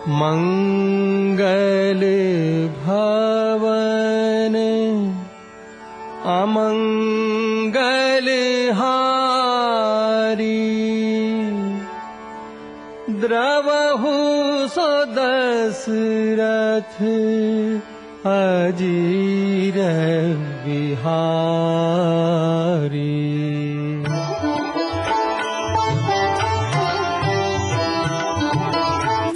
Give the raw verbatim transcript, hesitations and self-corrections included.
मंगल भवन अमंगल हारी, द्रवहु सो दशरथ अजीर बिहारी।